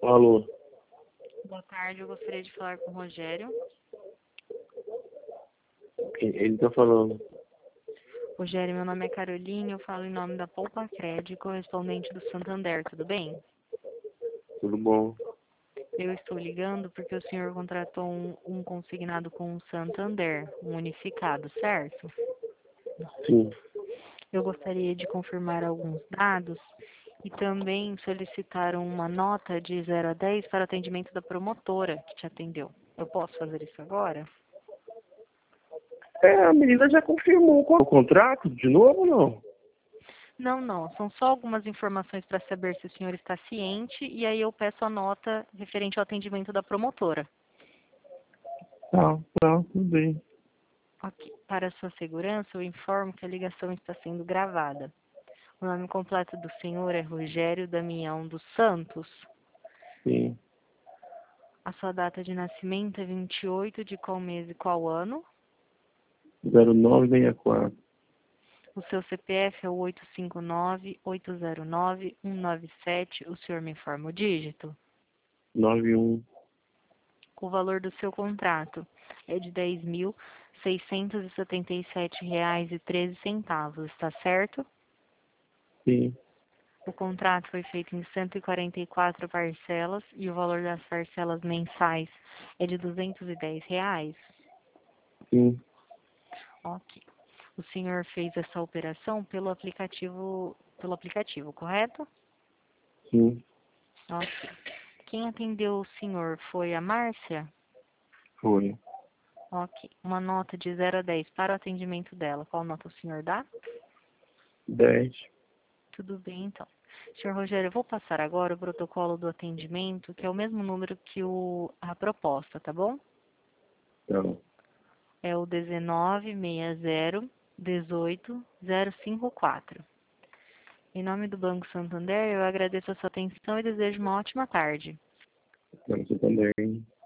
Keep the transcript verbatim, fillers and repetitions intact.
Alô, Boa tarde, eu gostaria de falar com o Rogério. quem- ele tá falando. Rogério, meu nome é Caroline, eu falo em nome da Poupa Cred, correspondente do Santander, tudo bem? Tudo bom? Eu estou ligando porque o senhor contratou um, um consignado com o Santander, um unificado, certo? Sim. Eu gostaria de confirmar alguns dados e também solicitar uma nota de zero a dez para atendimento da promotora que te atendeu. Eu posso fazer isso agora? É, a menina já confirmou o con- o contrato de novo ou não? Não, não. São só algumas informações para saber se o senhor está ciente e aí eu peço a nota referente ao atendimento da promotora. Tá, tá, tudo bem. Ok. Para sua segurança, eu informo que a ligação está sendo gravada. O nome completo do senhor é Rogério Damião dos Santos. Sim. A sua data de nascimento é vinte e oito de qual mês e qual ano? zero nove seis quatro. O seu C P F é o oito cinco nove, oito zero nove, um nove sete. O senhor me informa o dígito? nove um. O valor do seu contrato é de dez mil seiscentos e setenta e sete reais e treze centavos, está certo? Sim, O contrato foi feito em cento e quarenta e quatro parcelas e o valor das parcelas mensais é de duzentos e dez reais. sim, Ok. O senhor fez essa operação pelo aplicativo, pelo aplicativo, correto? sim. Ok. Quem atendeu o senhor foi a Márcia? Foi. Ok. Uma nota de zero a dez para o atendimento dela. Qual nota o senhor dá? dez. Tudo bem, então. Senhor Rogério, eu vou passar agora o protocolo do atendimento, que é o mesmo número que o, a proposta, tá bom? Tá. É o dezenove sessenta dezoito zero cinco quatro. Em nome do Banco Santander, eu agradeço a sua atenção e desejo uma ótima tarde. Tá, você também.